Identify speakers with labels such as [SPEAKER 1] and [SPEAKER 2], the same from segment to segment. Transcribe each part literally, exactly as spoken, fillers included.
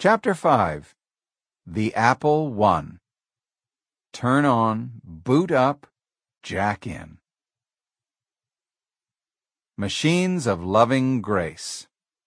[SPEAKER 1] Chapter five. The Apple One. Turn on, boot up, jack in. Machines of Loving Grace.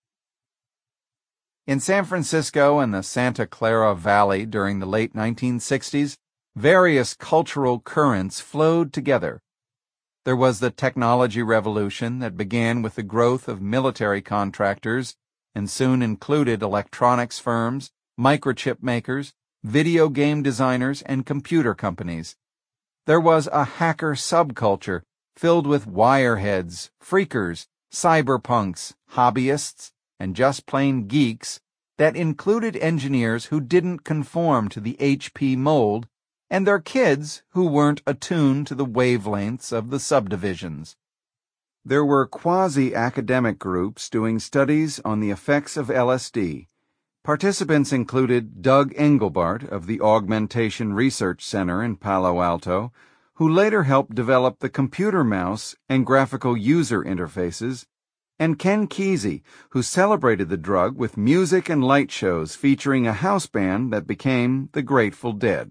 [SPEAKER 1] In San Francisco and the Santa Clara Valley during the late nineteen sixties, various cultural currents flowed together. There was the technology revolution that began with the growth of military contractors and soon included electronics firms, microchip makers, video game designers, and computer companies. There was a hacker subculture filled with wireheads, freakers, cyberpunks, hobbyists, and just plain geeks that included engineers who didn't conform to the H P mold and their kids who weren't attuned to the wavelengths of the subdivisions. There were quasi-academic groups doing studies on the effects of L S D. Participants included Doug Engelbart of the Augmentation Research Center in Palo Alto, who later helped develop the computer mouse and graphical user interfaces, and Ken Kesey, who celebrated the drug with music and light shows featuring a house band that became the Grateful Dead.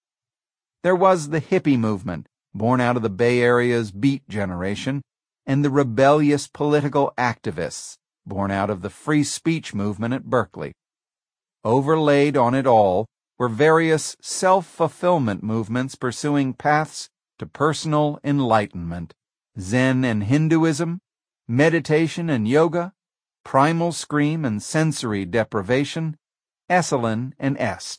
[SPEAKER 1] There was the hippie movement, born out of the Bay Area's Beat generation, and the rebellious political activists, born out of the free speech movement at Berkeley. Overlaid on it all were various self-fulfillment movements pursuing paths to personal enlightenment: Zen and Hinduism, meditation and yoga, primal scream and sensory deprivation, Esalen and Est.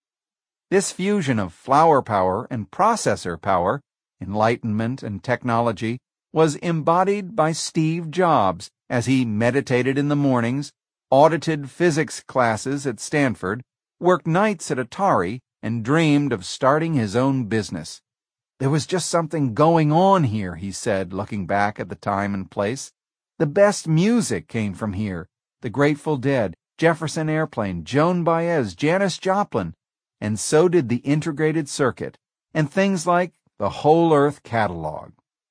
[SPEAKER 1] This fusion of flower power and processor power, enlightenment and technology, was embodied by Steve Jobs as he meditated in the mornings, audited physics classes at Stanford, worked nights at Atari, and dreamed of starting his own business. There was just something going on here, he said, looking back at the time and place. The best music came from here: the Grateful Dead, Jefferson Airplane, Joan Baez, Janis Joplin, and so did the integrated circuit, and things like the Whole Earth catalog.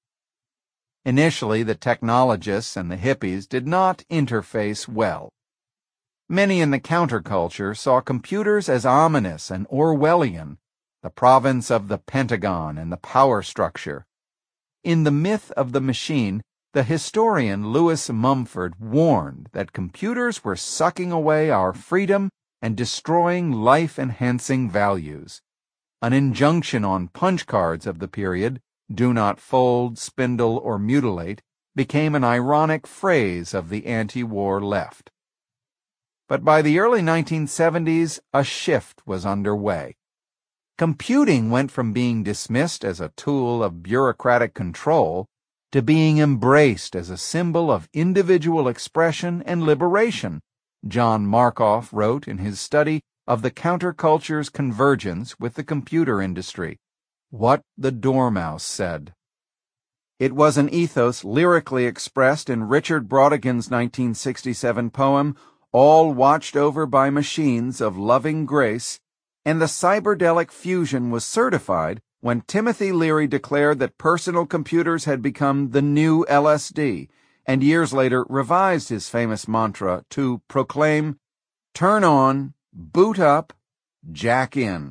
[SPEAKER 1] Initially, the technologists and the hippies did not interface well. Many in the counterculture saw computers as ominous and Orwellian, the province of the Pentagon and the power structure. In The Myth of the Machine, the historian Lewis Mumford warned that computers were sucking away our freedom and destroying life-enhancing values. An injunction on punch cards of the period, "Do not fold, spindle, or mutilate," became an ironic phrase of the anti-war left. But by the early nineteen seventies, a shift was underway. Computing went from being dismissed as a tool of bureaucratic control to being embraced as a symbol of individual expression and liberation, John Markoff wrote in his study of the counterculture's convergence with the computer industry. What the Dormouse Said. It was an ethos lyrically expressed in Richard Brautigan's nineteen sixty-seven poem, All Watched Over by Machines of Loving Grace, and the cyberdelic fusion was certified when Timothy Leary declared that personal computers had become the new L S D, and years later revised his famous mantra to proclaim, "Turn on, boot up, jack in."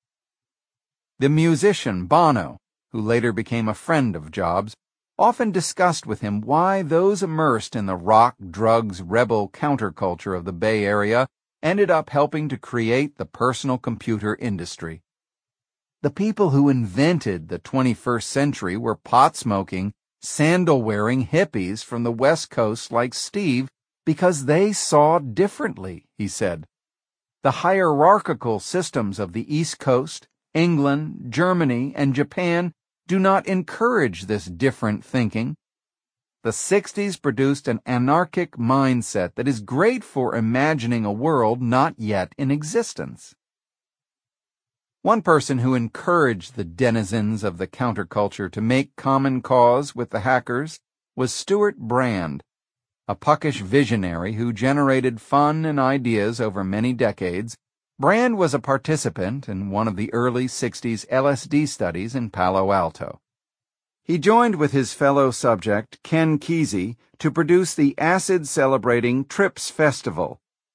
[SPEAKER 1] The musician Bono, who later became a friend of Jobs, often discussed with him why those immersed in the rock, drugs, rebel counterculture of the Bay Area ended up helping to create the personal computer industry. The people who invented the twenty-first century were pot-smoking, sandal-wearing hippies from the West Coast like Steve because they saw differently, he said. The hierarchical systems of the East Coast, England, Germany, and Japan do not encourage this different thinking. The sixties produced an anarchic mindset that is great for imagining a world not yet in existence. One person who encouraged the denizens of the counterculture to make common cause with the hackers was Stuart Brand, a puckish visionary who generated fun and ideas over many decades. Brand was a participant in one of the early sixties L S D studies in Palo Alto. He joined with his fellow subject, Ken Kesey, to produce the acid-celebrating TRIPS Festival,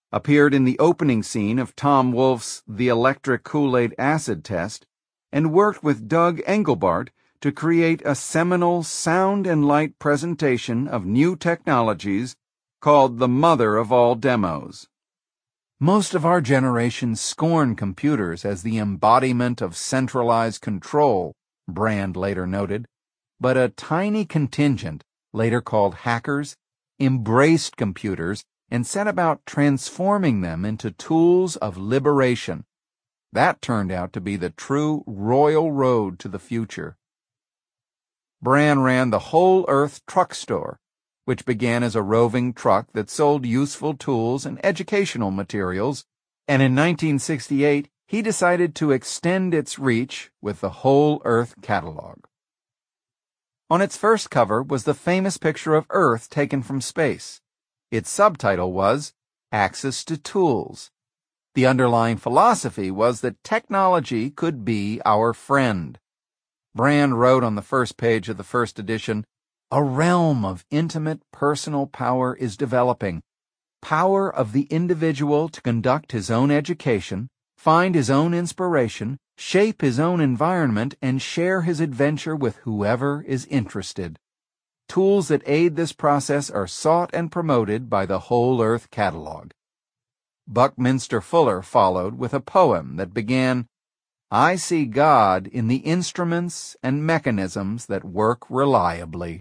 [SPEAKER 1] appeared in the opening scene of Tom Wolfe's The Electric Kool-Aid Acid Test, and worked with Doug Engelbart to create a seminal sound and light presentation of new technologies called the mother of all demos. Most of our generation scorn computers as the embodiment of centralized control, Brand later noted, but a tiny contingent, later called hackers, embraced computers and set about transforming them into tools of liberation. That turned out to be the true royal road to the future. Brand ran the Whole Earth Truck Store, which began as a roving truck that sold useful tools and educational materials, and in nineteen sixty-eight he decided to extend its reach with the Whole Earth catalog. On its first cover was the famous picture of Earth taken from space. Its subtitle was Access to Tools. The underlying philosophy was that technology could be our friend. Brand wrote on the first page of the first edition, "A realm of intimate personal power is developing. Power of the individual to conduct his own education, find his own inspiration, shape his own environment, and share his adventure with whoever is interested. Tools that aid this process are sought and promoted by the Whole Earth Catalog." Buckminster Fuller followed with a poem that began, "I see God in the instruments and mechanisms that work reliably."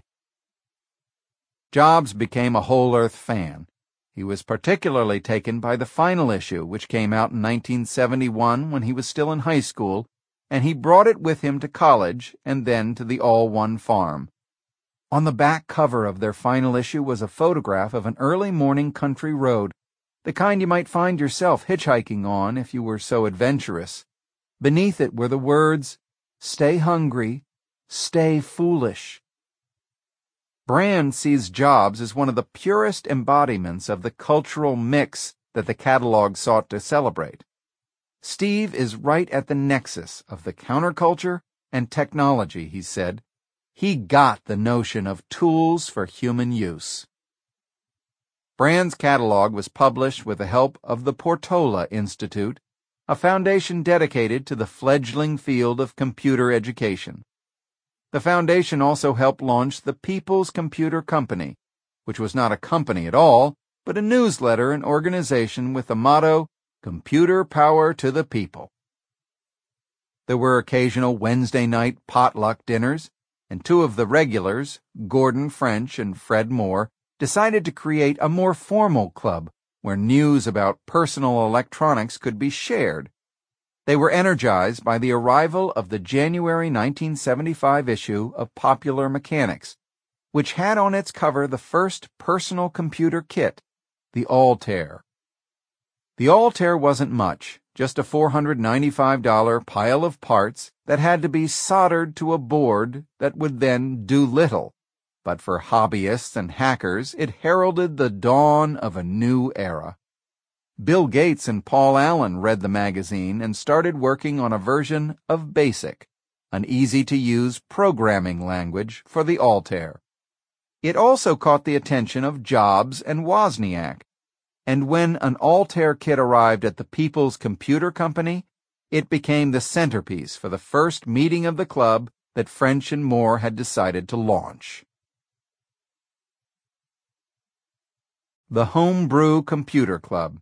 [SPEAKER 1] Jobs became a Whole Earth fan. He was particularly taken by the final issue, which came out in nineteen seventy-one when he was still in high school, and he brought it with him to college and then to the All One farm. On the back cover of their final issue was a photograph of an early morning country road, the kind you might find yourself hitchhiking on if you were so adventurous. Beneath it were the words, "Stay hungry, stay foolish." Brand sees Jobs as one of the purest embodiments of the cultural mix that the catalog sought to celebrate. Steve is right at the nexus of the counterculture and technology, he said. He got the notion of tools for human use. Brand's catalog was published with the help of the Portola Institute, a foundation dedicated to the fledgling field of computer education. The foundation also helped launch the People's Computer Company, which was not a company at all, but a newsletter and organization with the motto, "Computer Power to the People." There were occasional Wednesday night potluck dinners, and two of the regulars, Gordon French and Fred Moore, decided to create a more formal club where news about personal electronics could be shared. They were energized by the arrival of the January nineteen seventy-five issue of Popular Mechanics, which had on its cover the first personal computer kit, the Altair. The Altair wasn't much, just a four hundred ninety-five dollars pile of parts that had to be soldered to a board that would then do little. But for hobbyists and hackers, it heralded the dawn of a new era. Bill Gates and Paul Allen read the magazine and started working on a version of BASIC, an easy-to-use programming language for the Altair. It also caught the attention of Jobs and Wozniak, and when an Altair kit arrived at the People's Computer Company, it became the centerpiece for the first meeting of the club that French and Moore had decided to launch. The Homebrew Computer Club.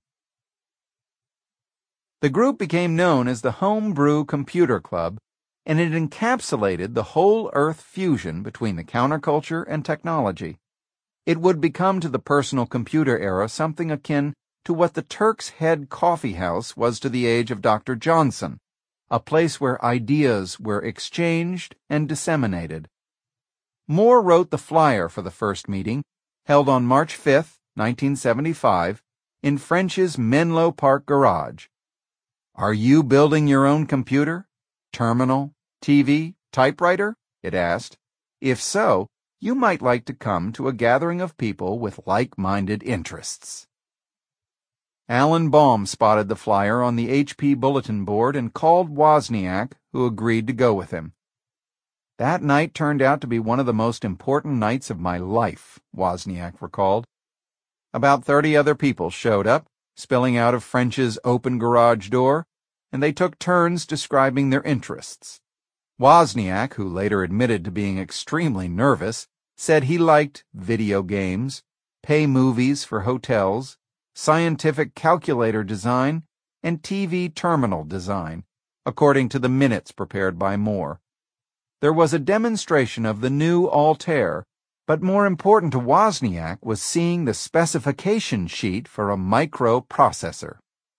[SPEAKER 1] The group became known as the Homebrew Computer Club, and it encapsulated the whole earth fusion between the counterculture and technology. It would become to the personal computer era something akin to what the Turk's Head Coffee House was to the age of Doctor Johnson, a place where ideas were exchanged and disseminated. Moore wrote the flyer for the first meeting, held on March fifth, nineteen seventy-five, in French's Menlo Park garage. "Are you building your own computer? Terminal? T V? Typewriter?" it asked. "If so, you might like to come to a gathering of people with like-minded interests." Alan Baum spotted the flyer on the H P bulletin board and called Wozniak, who agreed to go with him. "That night turned out to be one of the most important nights of my life," Wozniak recalled. About thirty other people showed up, spilling out of French's open garage door, and they took turns describing their interests. Wozniak, who later admitted to being extremely nervous, said he liked video games, pay movies for hotels, scientific calculator design, and T V terminal design, according to the minutes prepared by Moore. There was a demonstration of the new Altair, but more important to Wozniak was seeing the specification sheet for a microprocessor.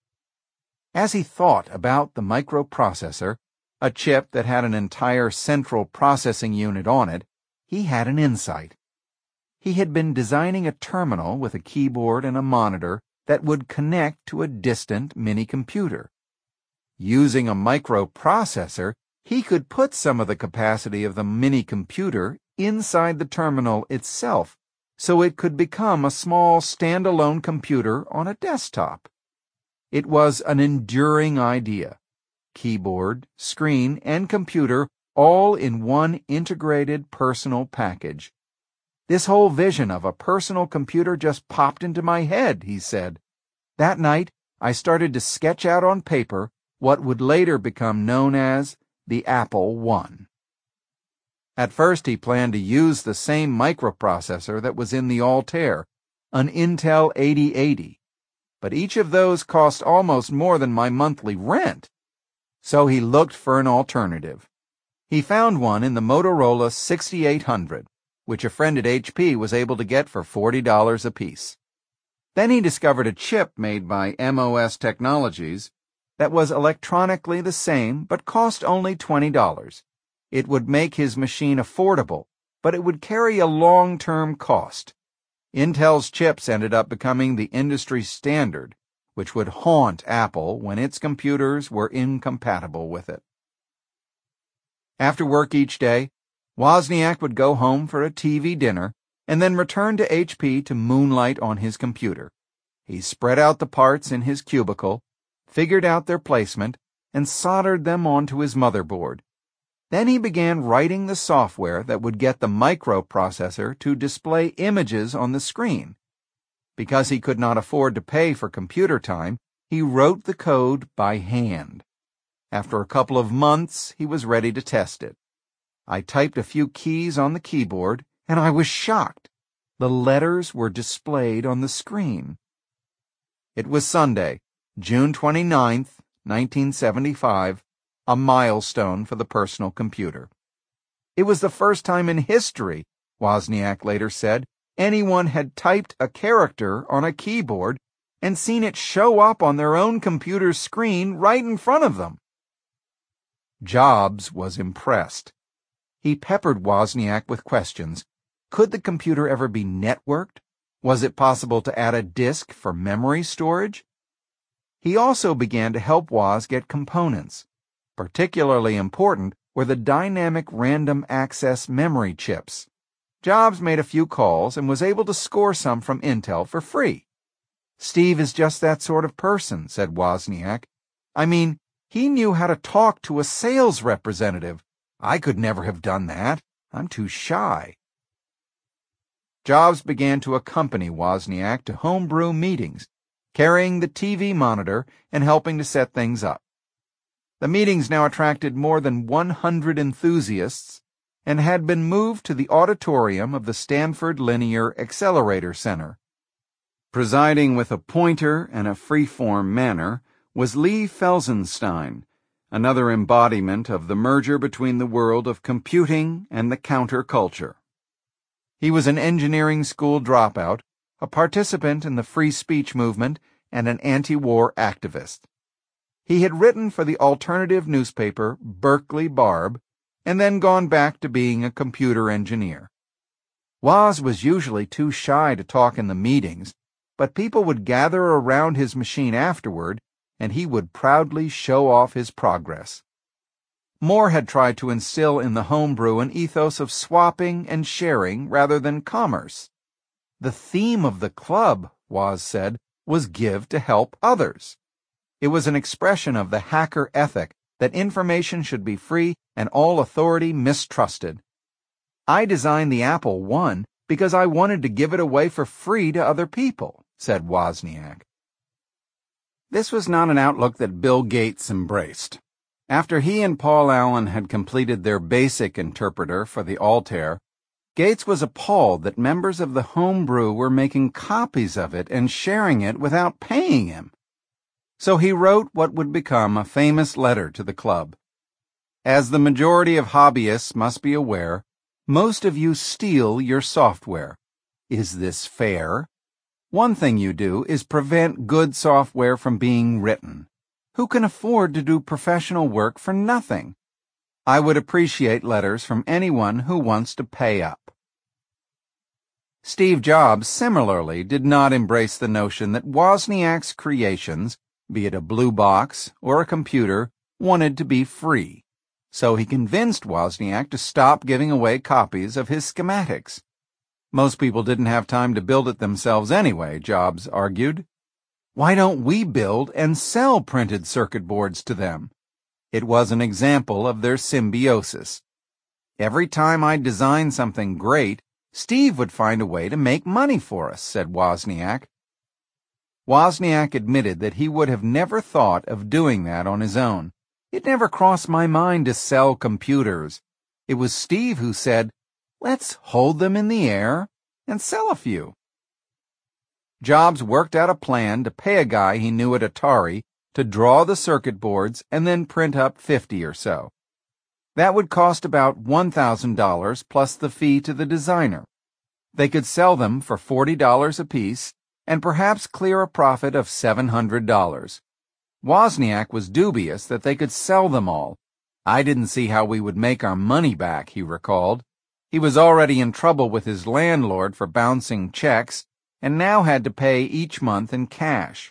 [SPEAKER 1] As he thought about the microprocessor, a chip that had an entire central processing unit on it, he had an insight. He had been designing a terminal with a keyboard and a monitor that would connect to a distant mini-computer. Using a microprocessor, he could put some of the capacity of the mini-computer inside the terminal itself, so it could become a small standalone computer on a desktop. It was an enduring idea. Keyboard, screen, and computer all in one integrated personal package. This whole vision of a personal computer just popped into my head, he said. That night, I started to sketch out on paper what would later become known as the Apple one. At first, he planned to use the same microprocessor that was in the Altair, an Intel eighty eighty, but each of those cost almost more than my monthly rent. So he looked for an alternative. He found one in the Motorola sixty-eight hundred, which a friend at H P was able to get for forty dollars apiece. Then he discovered a chip made by M O S Technologies that was electronically the same but cost only twenty dollars. It would make his machine affordable, but it would carry a long-term cost. Intel's chips ended up becoming the industry standard, which would haunt Apple when its computers were incompatible with it. After work each day, Wozniak would go home for a T V dinner and then return to H P to moonlight on his computer. He spread out the parts in his cubicle, figured out their placement, and soldered them onto his motherboard. Then he began writing the software that would get the microprocessor to display images on the screen. Because he could not afford to pay for computer time, he wrote the code by hand. After a couple of months, he was ready to test it. I typed a few keys on the keyboard, and I was shocked. The letters were displayed on the screen. It was Sunday, June twenty-ninth, nineteen seventy-five, a milestone for the personal computer. It was the first time in history, Wozniak later said, anyone had typed a character on a keyboard and seen it show up on their own computer's screen right in front of them. Jobs was impressed. He peppered Wozniak with questions. Could the computer ever be networked? Was it possible to add a disk for memory storage? He also began to help Woz get components. Particularly important were the dynamic random access memory chips. Jobs made a few calls and was able to score some from Intel for free. Steve is just that sort of person, said Wozniak. I mean, he knew how to talk to a sales representative. I could never have done that. I'm too shy. Jobs began to accompany Wozniak to homebrew meetings, carrying the T V monitor and helping to set things up. The meetings now attracted more than one hundred enthusiasts and had been moved to the auditorium of the Stanford Linear Accelerator Center. Presiding with a pointer and a free-form manner was Lee Felsenstein, another embodiment of the merger between the world of computing and the counterculture. He was an engineering school dropout, a participant in the free speech movement, and an anti-war activist. He had written for the alternative newspaper Berkeley Barb and then gone back to being a computer engineer. Woz was usually too shy to talk in the meetings, but people would gather around his machine afterward, and he would proudly show off his progress. Moore had tried to instill in the homebrew an ethos of swapping and sharing rather than commerce. The theme of the club, Woz said, was give to help others. It was an expression of the hacker ethic that information should be free and all authority mistrusted. I designed the Apple one because I wanted to give it away for free to other people, said Wozniak. This was not an outlook that Bill Gates embraced. After he and Paul Allen had completed their basic interpreter for the Altair, Gates was appalled that members of the homebrew were making copies of it and sharing it without paying him. So he wrote what would become a famous letter to the club. As the majority of hobbyists must be aware, most of you steal your software. Is this fair? One thing you do is prevent good software from being written. Who can afford to do professional work for nothing? I would appreciate letters from anyone who wants to pay up. Steve Jobs similarly did not embrace the notion that Wozniak's creations, be it a blue box or a computer, wanted to be free. So he convinced Wozniak to stop giving away copies of his schematics. Most people didn't have time to build it themselves anyway, Jobs argued. Why don't we build and sell printed circuit boards to them? It was an example of their symbiosis. Every time I designed something great, Steve would find a way to make money for us, said Wozniak. Wozniak admitted that he would have never thought of doing that on his own. It never crossed my mind to sell computers. It was Steve who said, let's hold them in the air and sell a few. Jobs worked out a plan to pay a guy he knew at Atari to draw the circuit boards and then print up fifty or so. That would cost about one thousand dollars plus the fee to the designer. They could sell them for forty dollars apiece and perhaps clear a profit of seven hundred dollars. Wozniak was dubious that they could sell them all. I didn't see how we would make our money back, he recalled. He was already in trouble with his landlord for bouncing checks and now had to pay each month in cash.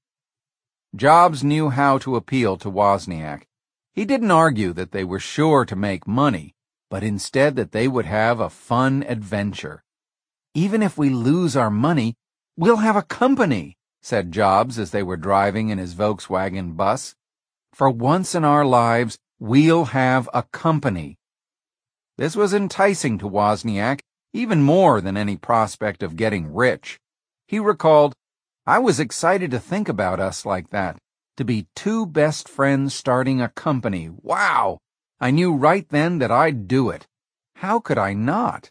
[SPEAKER 1] Jobs knew how to appeal to Wozniak. He didn't argue that they were sure to make money, but instead that they would have a fun adventure. Even if we lose our money, we'll have a company, said Jobs as they were driving in his Volkswagen bus. For once in our lives, we'll have a company. This was enticing to Wozniak, even more than any prospect of getting rich. He recalled, I was excited to think about us like that. To be two best friends starting a company. Wow! I knew right then that I'd do it. How could I not?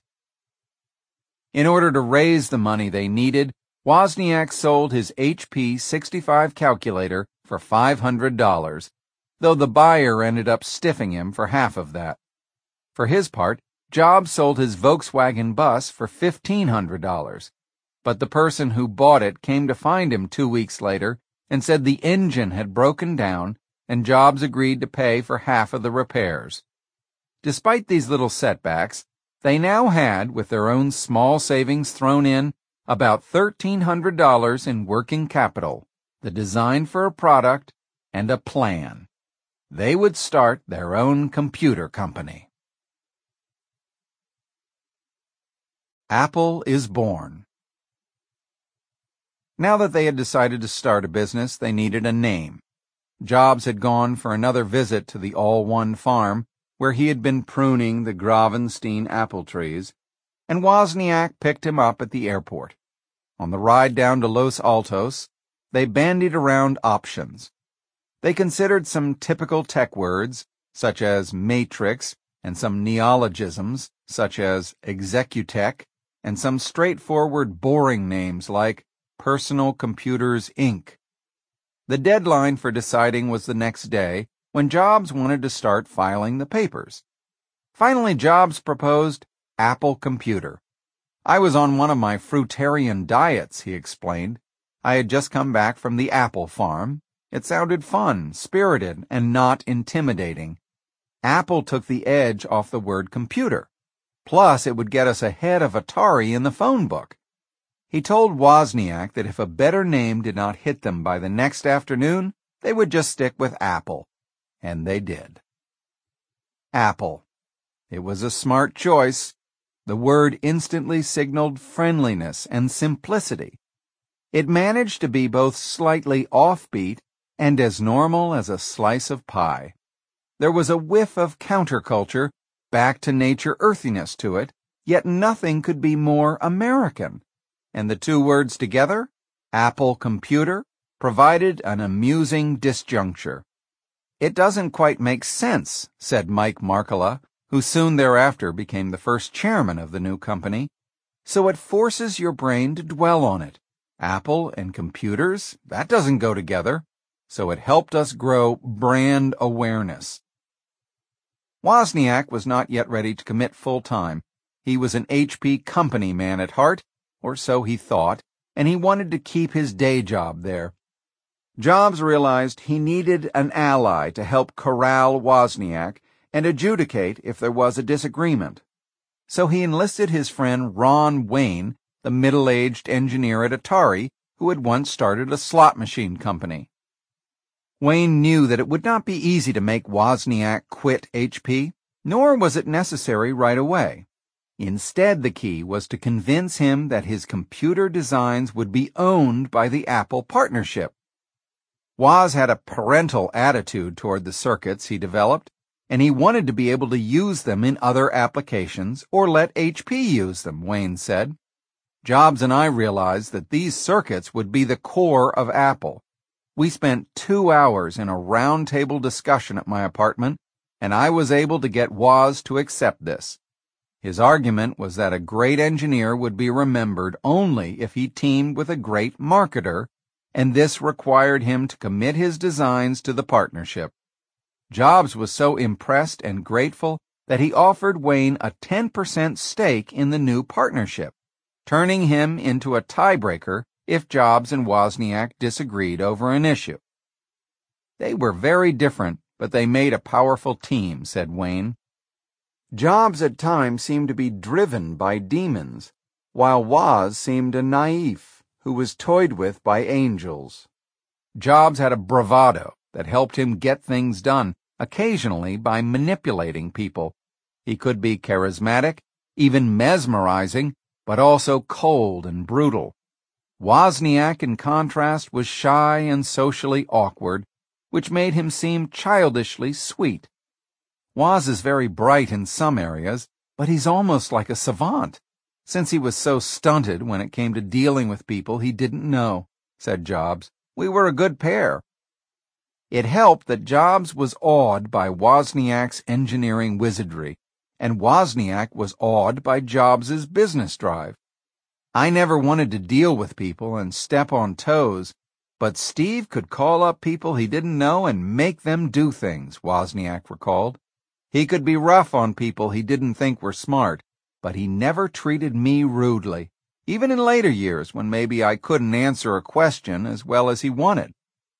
[SPEAKER 1] In order to raise the money they needed, Wozniak sold his H P sixty-five calculator for five hundred dollars, though the buyer ended up stiffing him for half of that. For his part, Jobs sold his Volkswagen bus for fifteen hundred dollars, but the person who bought it came to find him two weeks later and said the engine had broken down, and Jobs agreed to pay for half of the repairs. Despite these little setbacks, they now had, with their own small savings thrown in, about thirteen hundred dollars in working capital, the design for a product, and a plan. They would start their own computer company. Apple is born. Now that they had decided to start a business, they needed a name. Jobs had gone for another visit to the All One farm, where he had been pruning the Gravenstein apple trees, and Wozniak picked him up at the airport. On the ride down to Los Altos, they bandied around options. They considered some typical tech words, such as matrix, and some neologisms, such as Executech, and some straightforward boring names like Personal Computers, Incorporated. The deadline for deciding was the next day, when Jobs wanted to start filing the papers. Finally, Jobs proposed Apple Computer. I was on one of my fruitarian diets, he explained. I had just come back from the apple farm. It sounded fun, spirited, and not intimidating. Apple took the edge off the word computer. Plus, it would get us ahead of Atari in the phone book. He told Wozniak that if a better name did not hit them by the next afternoon, they would just stick with Apple. And they did. Apple. It was a smart choice. The word instantly signaled friendliness and simplicity. It managed to be both slightly offbeat and as normal as a slice of pie. There was a whiff of counterculture, back-to-nature earthiness to it, yet nothing could be more American. And the two words together, Apple Computer, provided an amusing disjuncture. "It doesn't quite make sense," said Mike Markkula, who soon thereafter became the first chairman of the new company. "So it forces your brain to dwell on it. Apple and computers, that doesn't go together." So it helped us grow brand awareness. Wozniak was not yet ready to commit full-time. He was an H P company man at heart, or so he thought, and he wanted to keep his day job there. Jobs realized he needed an ally to help corral Wozniak and adjudicate if there was a disagreement. So he enlisted his friend Ron Wayne, the middle-aged engineer at Atari, who had once started a slot machine company. Wayne knew that it would not be easy to make Wozniak quit H P, nor was it necessary right away. Instead, the key was to convince him that his computer designs would be owned by the Apple partnership. Woz had a parental attitude toward the circuits he developed, and he wanted to be able to use them in other applications or let H P use them, Wayne said. Jobs and I realized that these circuits would be the core of Apple. We spent two hours in a round-table discussion at my apartment, and I was able to get Woz to accept this. His argument was that a great engineer would be remembered only if he teamed with a great marketer, and this required him to commit his designs to the partnership. Jobs was so impressed and grateful that he offered Wayne a ten percent stake in the new partnership, turning him into a tiebreaker if Jobs and Wozniak disagreed over an issue. "They were very different, but they made a powerful team," said Wayne. Jobs at times seemed to be driven by demons, while Woz seemed a naif who was toyed with by angels. Jobs had a bravado that helped him get things done, occasionally by manipulating people. He could be charismatic, even mesmerizing, but also cold and brutal. Wozniak, in contrast, was shy and socially awkward, which made him seem childishly sweet. Woz is very bright in some areas, but he's almost like a savant, since he was so stunted when it came to dealing with people he didn't know, said Jobs. "We were a good pair." It helped that Jobs was awed by Wozniak's engineering wizardry, and Wozniak was awed by Jobs's business drive. "I never wanted to deal with people and step on toes, but Steve could call up people he didn't know and make them do things," Wozniak recalled. "He could be rough on people he didn't think were smart, but he never treated me rudely, even in later years when maybe I couldn't answer a question as well as he wanted."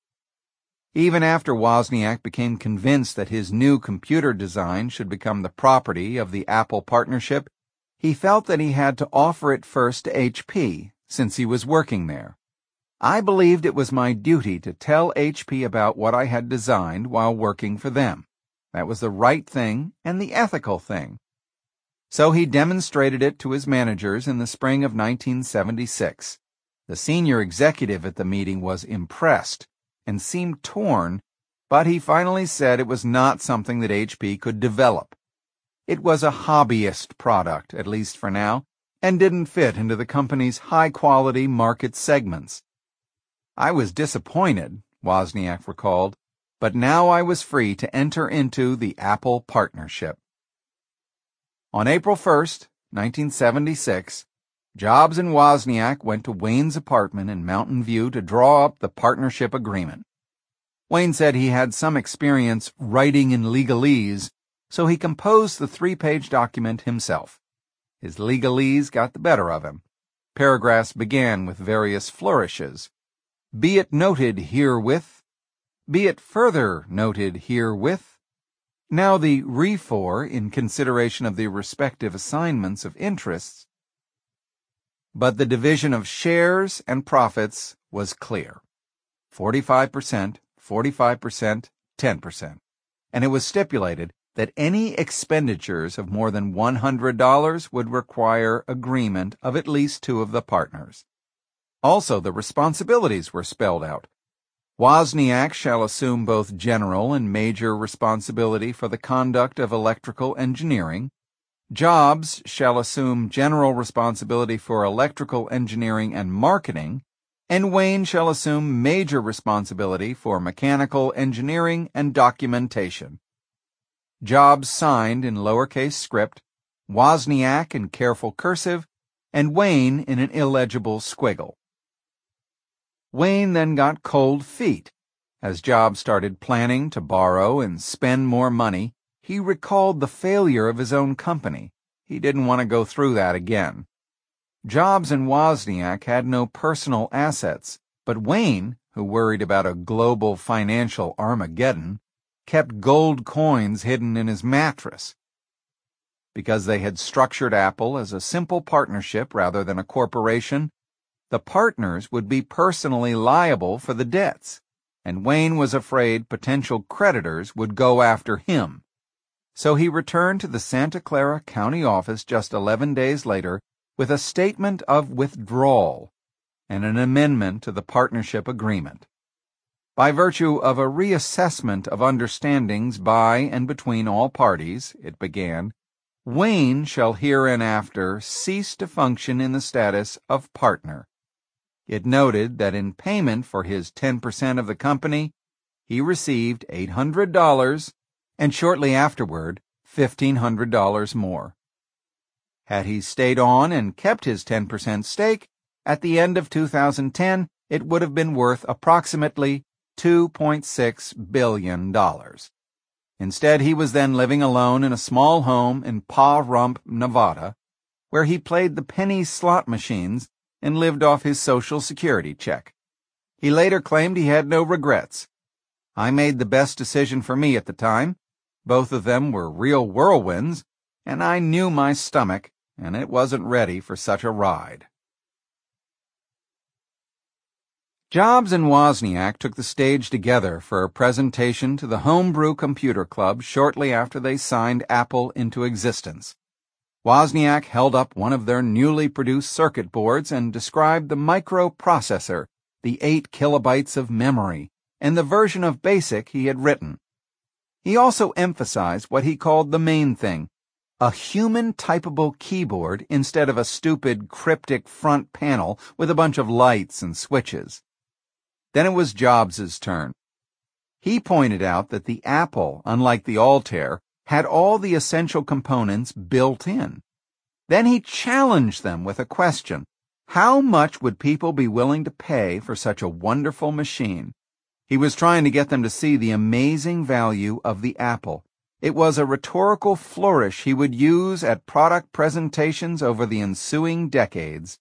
[SPEAKER 1] Even after Wozniak became convinced that his new computer design should become the property of the Apple partnership, he felt that he had to offer it first to H P, since he was working there. "I believed it was my duty to tell H P about what I had designed while working for them. That was the right thing and the ethical thing." So he demonstrated it to his managers in the spring of nineteen seventy-six. The senior executive at the meeting was impressed and seemed torn, but he finally said it was not something that H P could develop. It was a hobbyist product, at least for now, and didn't fit into the company's high-quality market segments. "I was disappointed," Wozniak recalled, "but now I was free to enter into the Apple partnership." On April first, nineteen seventy-six, Jobs and Wozniak went to Wayne's apartment in Mountain View to draw up the partnership agreement. Wayne said he had some experience writing in legalese, so he composed the three-page document himself. His legalese got the better of him. Paragraphs began with various flourishes. "Be it noted herewith," "Be it further noted herewith." Now the refor in consideration of the respective assignments of interests. But the division of shares and profits was clear. forty-five percent, forty-five percent, ten percent. And it was stipulated that any expenditures of more than one hundred dollars would require agreement of at least two of the partners. Also, the responsibilities were spelled out. Wozniak shall assume both general and major responsibility for the conduct of electrical engineering. Jobs shall assume general responsibility for electrical engineering and marketing, and Wayne shall assume major responsibility for mechanical engineering and documentation. Jobs signed in lowercase script, Wozniak in careful cursive, and Wayne in an illegible squiggle. Wayne then got cold feet. As Jobs started planning to borrow and spend more money, he recalled the failure of his own company. He didn't want to go through that again. Jobs and Wozniak had no personal assets, but Wayne, who worried about a global financial Armageddon, kept gold coins hidden in his mattress. Because they had structured Apple as a simple partnership rather than a corporation, the partners would be personally liable for the debts, and Wayne was afraid potential creditors would go after him. So he returned to the Santa Clara County office just eleven days later with a statement of withdrawal and an amendment to the partnership agreement. By virtue of a reassessment of understandings by and between all parties, it began, Wayne shall hereinafter cease to function in the status of partner. It noted that in payment for his ten percent of the company, he received eight hundred dollars and shortly afterward fifteen hundred dollars more. Had he stayed on and kept his ten percent stake, at the end of two thousand ten it would have been worth approximately two point six billion dollars. Instead, he was then living alone in a small home in Pahrump, Nevada, where he played the penny slot machines and lived off his Social Security check. He later claimed he had no regrets. I made the best decision for me at the time. Both of them were real whirlwinds, and I knew my stomach, and it wasn't ready for such a ride. Jobs and Wozniak took the stage together for a presentation to the Homebrew Computer Club shortly after they signed Apple into existence. Wozniak held up one of their newly produced circuit boards and described the microprocessor, the eight kilobytes of memory, and the version of BASIC he had written. He also emphasized what he called the main thing, a human typable keyboard instead of a stupid cryptic front panel with a bunch of lights and switches. Then it was Jobs' turn. He pointed out that the Apple, unlike the Altair, had all the essential components built in. Then he challenged them with a question. How much would people be willing to pay for such a wonderful machine? He was trying to get them to see the amazing value of the Apple. It was a rhetorical flourish he would use at product presentations over the ensuing decades.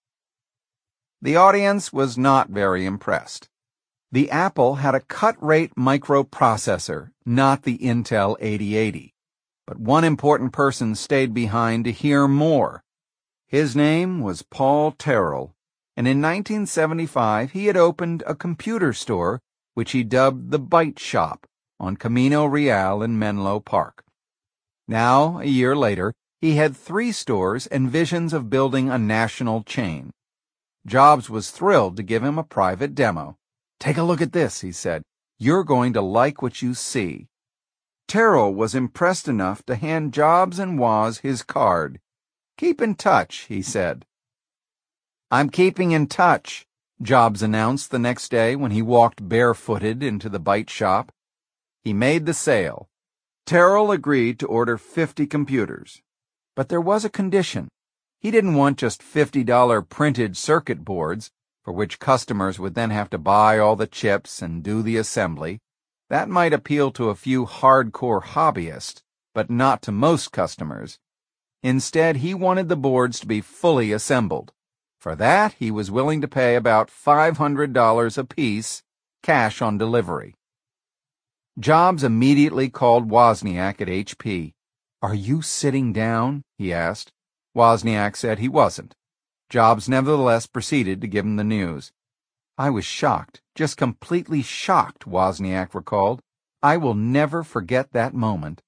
[SPEAKER 1] The audience was not very impressed. The Apple had a cut-rate microprocessor, not the Intel eighty eighty. But one important person stayed behind to hear more. His name was Paul Terrell, and in nineteen seventy-five he had opened a computer store which he dubbed the Byte Shop on Camino Real in Menlo Park. Now, a year later, he had three stores and visions of building a national chain. Jobs was thrilled to give him a private demo. "Take a look at this," he said. "You're going to like what you see." Terrell was impressed enough to hand Jobs and Woz his card. "Keep in touch," he said. "I'm keeping in touch," Jobs announced the next day when he walked barefooted into the Byte Shop. He made the sale. Terrell agreed to order fifty computers. But there was a condition. He didn't want just fifty dollar printed circuit boards, for which customers would then have to buy all the chips and do the assembly. That might appeal to a few hardcore hobbyists, but not to most customers. Instead, he wanted the boards to be fully assembled. For that, he was willing to pay about five hundred dollars apiece, cash on delivery. Jobs immediately called Wozniak at H P. "Are you sitting down?" he asked. Wozniak said he wasn't. Jobs nevertheless proceeded to give him the news. "I was shocked, just completely shocked," Wozniak recalled. "I will never forget that moment."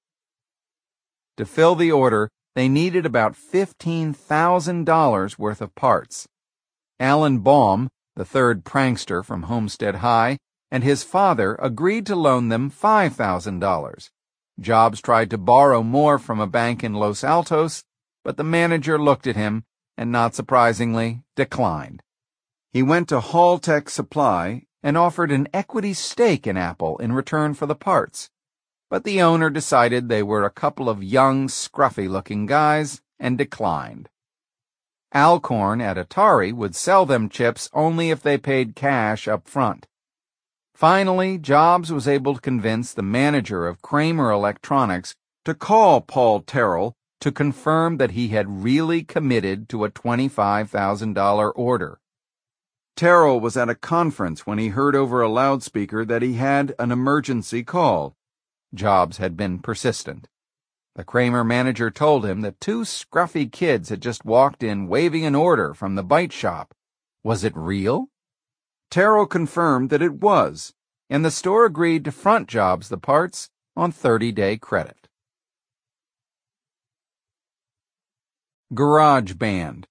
[SPEAKER 1] To fill the order, they needed about fifteen thousand dollars worth of parts. Alan Baum, the third prankster from Homestead High, and his father agreed to loan them five thousand dollars. Jobs tried to borrow more from a bank in Los Altos, but the manager looked at him and, not surprisingly, declined. He went to Haltech Supply and offered an equity stake in Apple in return for the parts, but the owner decided they were a couple of young, scruffy-looking guys and declined. Alcorn at Atari would sell them chips only if they paid cash up front. Finally, Jobs was able to convince the manager of Kramer Electronics to call Paul Terrell to confirm that he had really committed to a twenty-five thousand dollars order. Terrell was at a conference when he heard over a loudspeaker that he had an emergency call. Jobs had been persistent. The Kramer manager told him that two scruffy kids had just walked in waving an order from the bite shop. Was it real? Terrell confirmed that it was, and the store agreed to front Jobs the parts on thirty-day credit. Garage Band.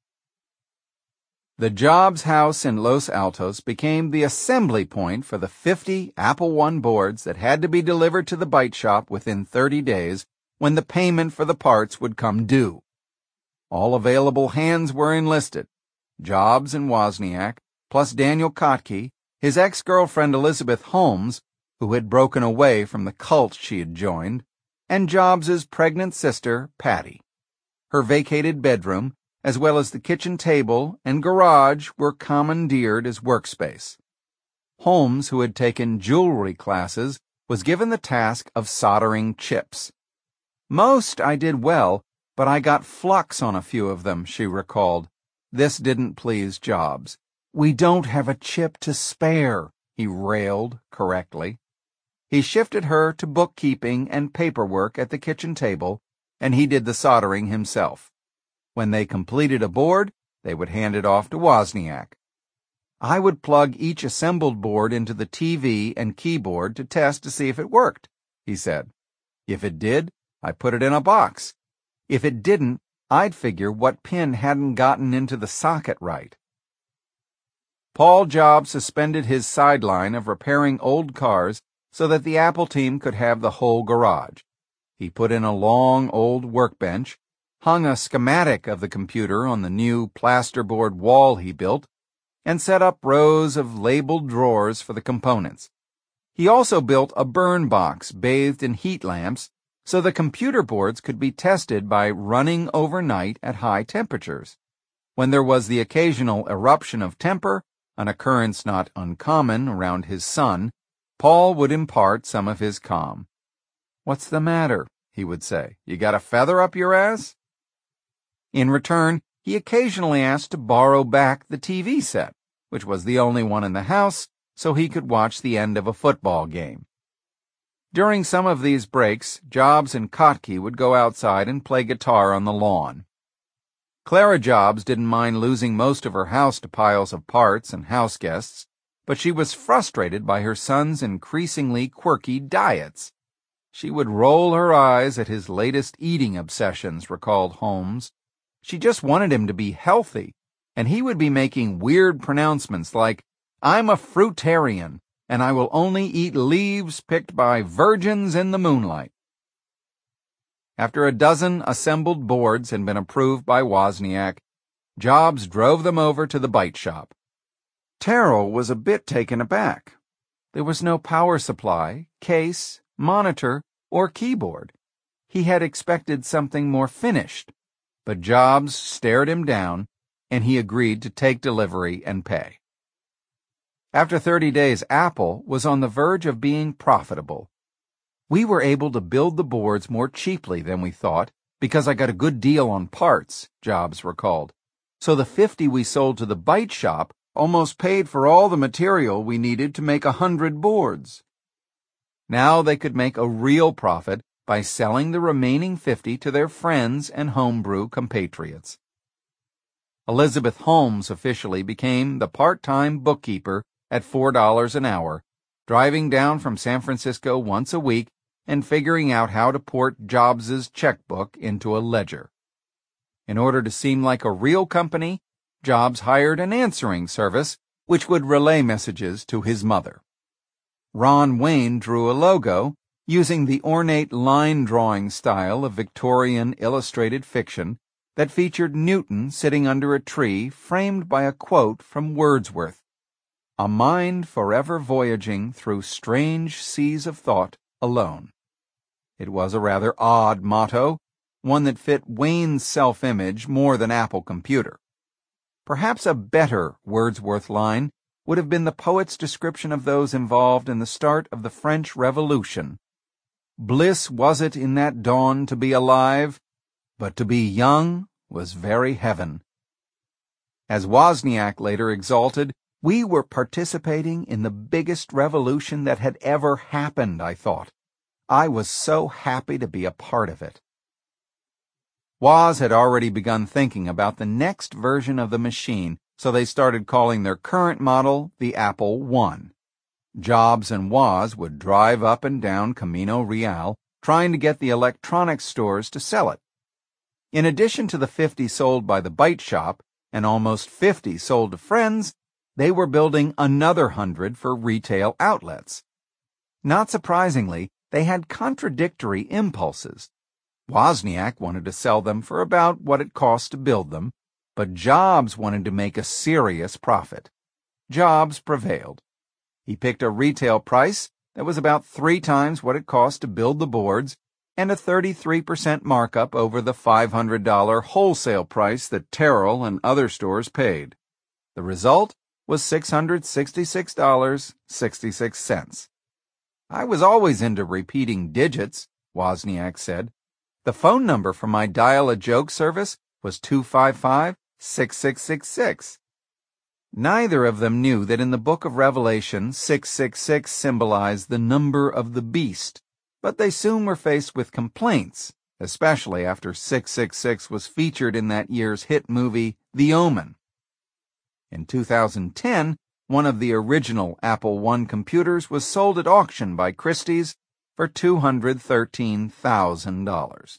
[SPEAKER 1] The Jobs house in Los Altos became the assembly point for the fifty Apple one boards that had to be delivered to the bite shop within thirty days when the payment for the parts would come due. All available hands were enlisted, Jobs and Wozniak, plus Daniel Kotke, his ex-girlfriend Elizabeth Holmes, who had broken away from the cult she had joined, and Jobs's pregnant sister, Patty. Her vacated bedroom, as well as the kitchen table and garage, were commandeered as workspace. Holmes, who had taken jewelry classes, was given the task of soldering chips. Most I did well, but I got flux on a few of them, she recalled. This didn't please Jobs. We don't have a chip to spare, he railed correctly. He shifted her to bookkeeping and paperwork at the kitchen table, and he did the soldering himself. When they completed a board, they would hand it off to Wozniak. I would plug each assembled board into the T V and keyboard to test to see if it worked, he said. If it did, I put it in a box. If it didn't, I'd figure what pin hadn't gotten into the socket right. Paul Jobs suspended his sideline of repairing old cars so that the Apple team could have the whole garage. He put in a long old workbench, hung a schematic of the computer on the new plasterboard wall he built, and set up rows of labeled drawers for the components. He also built a burn box bathed in heat lamps so the computer boards could be tested by running overnight at high temperatures. When there was the occasional eruption of temper, an occurrence not uncommon around his son, Paul would impart some of his calm. "What's the matter?" he would say. "You got a feather up your ass?" In return, he occasionally asked to borrow back the T V set, which was the only one in the house, so he could watch the end of a football game. During some of these breaks, Jobs and Kotke would go outside and play guitar on the lawn. Clara Jobs didn't mind losing most of her house to piles of parts and house guests, but she was frustrated by her son's increasingly quirky diets. She would roll her eyes at his latest eating obsessions, recalled Holmes. She just wanted him to be healthy, and he would be making weird pronouncements like, "I'm a fruitarian, and I will only eat leaves picked by virgins in the moonlight." After a dozen assembled boards had been approved by Wozniak, Jobs drove them over to the bite shop. Terrell was a bit taken aback. There was no power supply, case, monitor, or keyboard. He had expected something more finished, but Jobs stared him down, and he agreed to take delivery and pay. After thirty days, Apple was on the verge of being profitable. "We were able to build the boards more cheaply than we thought because I got a good deal on parts," Jobs recalled. "So the fifty we sold to the bite shop almost paid for all the material we needed to make a hundred boards." Now they could make a real profit by selling the remaining fifty to their friends and homebrew compatriots. Elizabeth Holmes officially became the part-time bookkeeper at four dollars an hour, driving down from San Francisco once a week and figuring out how to port Jobs's checkbook into a ledger. In order to seem like a real company, Jobs hired an answering service which would relay messages to his mother. Ron Wayne drew a logo using the ornate line-drawing style of Victorian illustrated fiction that featured Newton sitting under a tree framed by a quote from Wordsworth, "A mind forever voyaging through strange seas of thought alone." It was a rather odd motto, one that fit Wayne's self-image more than Apple Computer. Perhaps a better Wordsworth line would have been the poet's description of those involved in the start of the French Revolution. "Bliss was it in that dawn to be alive, but to be young was very heaven." As Wozniak later exalted, "We were participating in the biggest revolution that had ever happened, I thought. I was so happy to be a part of it." Woz had already begun thinking about the next version of the machine, so they started calling their current model the Apple one. Jobs and Woz would drive up and down Camino Real, trying to get the electronics stores to sell it. In addition to the fifty sold by the Byte Shop and almost fifty sold to friends, they were building another hundred for retail outlets. Not surprisingly, they had contradictory impulses. Wozniak wanted to sell them for about what it cost to build them, but Jobs wanted to make a serious profit. Jobs prevailed. He picked a retail price that was about three times what it cost to build the boards and a thirty-three percent markup over the five hundred dollars wholesale price that Terrell and other stores paid. The result was six hundred sixty-six dollars and sixty-six cents. "I was always into repeating digits," Wozniak said. "The phone number for my dial-a-joke service was two five five, six six six six. Neither of them knew that in the Book of Revelation, six six six symbolized the number of the beast, but they soon were faced with complaints, especially after six six six was featured in that year's hit movie, The Omen. In two thousand ten, one of the original Apple one computers was sold at auction by Christie's for two hundred thirteen thousand dollars.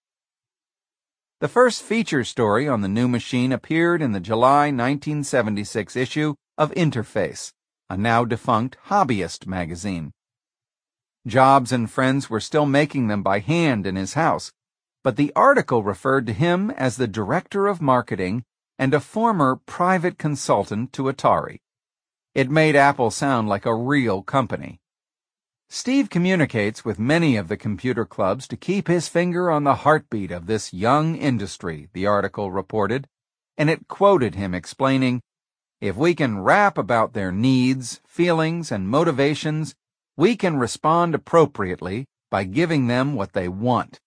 [SPEAKER 1] The first feature story on the new machine appeared in the July nineteen seventy-six issue of Interface, a now-defunct hobbyist magazine. Jobs and friends were still making them by hand in his house, but the article referred to him as the director of marketing and a former private consultant to Atari. It made Apple sound like a real company. Steve communicates with many of the computer clubs to keep his finger on the heartbeat of this young industry, the article reported, and it quoted him explaining, "If we can rap about their needs, feelings, and motivations, we can respond appropriately by giving them what they want."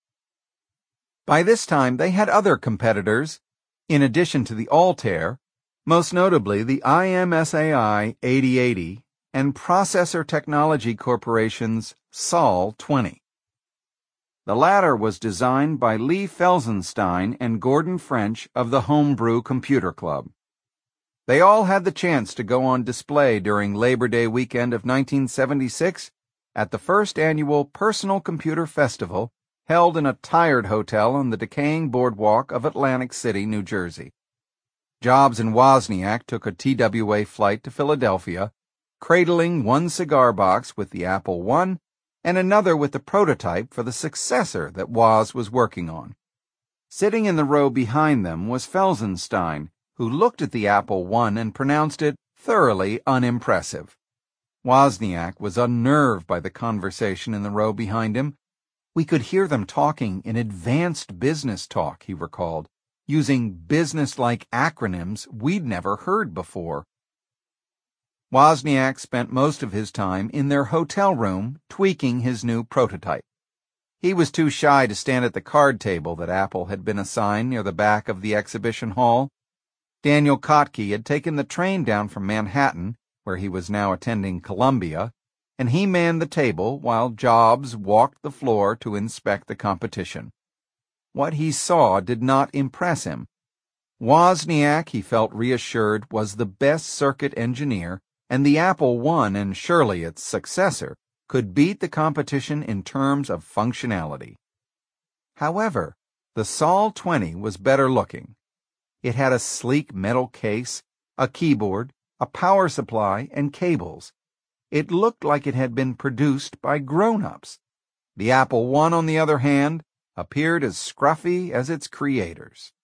[SPEAKER 1] By this time, they had other competitors, in addition to the Altair, most notably the I M S A I eighty eighty, and Processor Technology Corporation's S O L twenty. The latter was designed by Lee Felsenstein and Gordon French of the Homebrew Computer Club. They all had the chance to go on display during Labor Day weekend of nineteen seventy-six at the first annual Personal Computer Festival held in a tired hotel on the decaying boardwalk of Atlantic City, New Jersey. Jobs and Wozniak took a T W A flight to Philadelphia, cradling one cigar box with the Apple one and another with the prototype for the successor that Woz was working on. Sitting in the row behind them was Felsenstein, who looked at the Apple one and pronounced it thoroughly unimpressive. Wozniak was unnerved by the conversation in the row behind him. "We could hear them talking in advanced business talk," he recalled, using business-like acronyms we'd never heard before. Wozniak spent most of his time in their hotel room tweaking his new prototype. He was too shy to stand at the card table that Apple had been assigned near the back of the exhibition hall. Daniel Kotke had taken the train down from Manhattan, where he was now attending Columbia, and he manned the table while Jobs walked the floor to inspect the competition. What he saw did not impress him. Wozniak, he felt reassured, was the best circuit engineer, and the Apple one, and surely its successor, could beat the competition in terms of functionality. However, the S O L twenty was better looking. It had a sleek metal case, a keyboard, a power supply, and cables. It looked like it had been produced by grown-ups. The Apple one, on the other hand, appeared as scruffy as its creators.